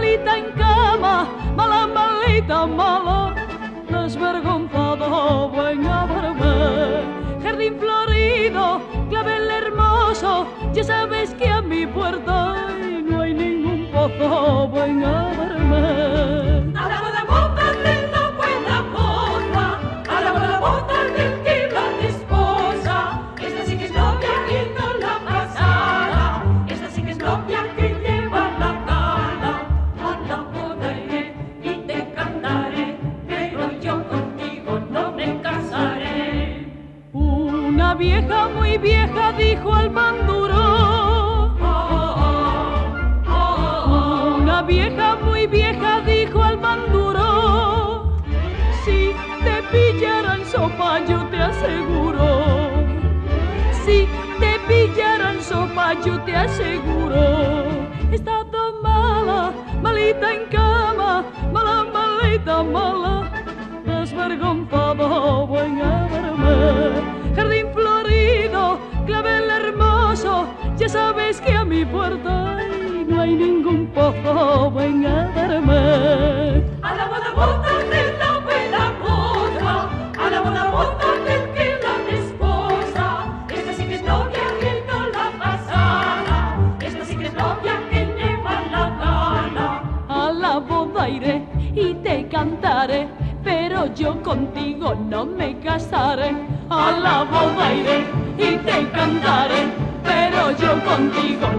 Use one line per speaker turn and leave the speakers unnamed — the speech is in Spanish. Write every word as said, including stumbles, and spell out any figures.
malita en cama, mala, malita, mala, desvergonzado, ven a verme. Jardín florido, clavel hermoso, ya sabes que a mi puerta no hay ningún pozo, ven a verme.
A la boda, boda de la buena moza, a la boda, boda del que la desposa. Esta sí que es novia y no la casada, esta sí que es novia que lleva la gala. A la boda iré y te cantaré, pero yo contigo no me casaré.
Una vieja muy vieja dijo al banduró. Una vieja muy vieja dijo al banduró: si te pillaran sopa yo te aseguro, si te pillaran sopa yo te aseguro. He estado mala, malita en cama, mala, malita, mala, desvergonzado, ven a verme. Jardín florido, clavel hermoso, ya sabes que a mi puerta no hay ningún pozo, ven a verme.
A la boda, boda de la buena moza, a la boda, boda del que la desposa. Esta sí que es novia que no la casada, esta sí que es novia que lleva la gala.
A la boda iré y te cantaré, pero yo contigo no me casaré. A la boda iré y te cantaré, pero yo contigo